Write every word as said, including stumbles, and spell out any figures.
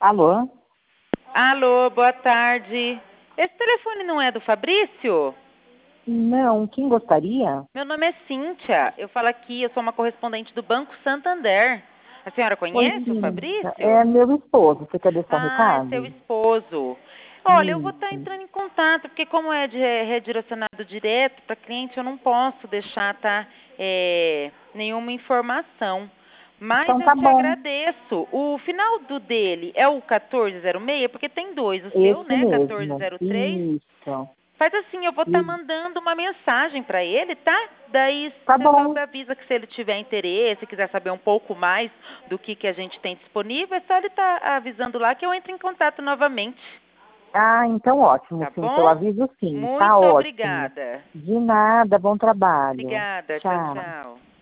Alô? Alô, boa tarde. Esse telefone não é do Fabrício? Não, quem gostaria? Meu nome é Cíntia. Eu falo aqui, eu sou uma correspondente do Banco Santander. A senhora Oi, conhece o Cíntia. Fabrício? É meu esposo. Você quer deixar um Ah, é seu recado? esposo. Olha, eu vou estar Isso. entrando em contato, porque como é de re- redirecionado direto para cliente, eu não posso deixar tá, é, nenhuma informação. Mas Então eu tá te bom. agradeço. O final do dele é o quatorze zero seis, porque tem dois, o seu, Esse né, mesmo. quatorze zero três. Isso. Faz assim, eu vou estar E- mandando uma mensagem para ele, tá? Daí Tá você só bom. me avisa que se ele tiver interesse, quiser saber um pouco mais do que, que a gente tem disponível, é só ele estar avisando lá que eu entro em contato novamente, Ah, então ótimo, tá Cíntia. Eu bom? aviso sim. Tá Muito ótimo. obrigada. De nada. Bom trabalho. Obrigada. Tchau, Tchau. tchau.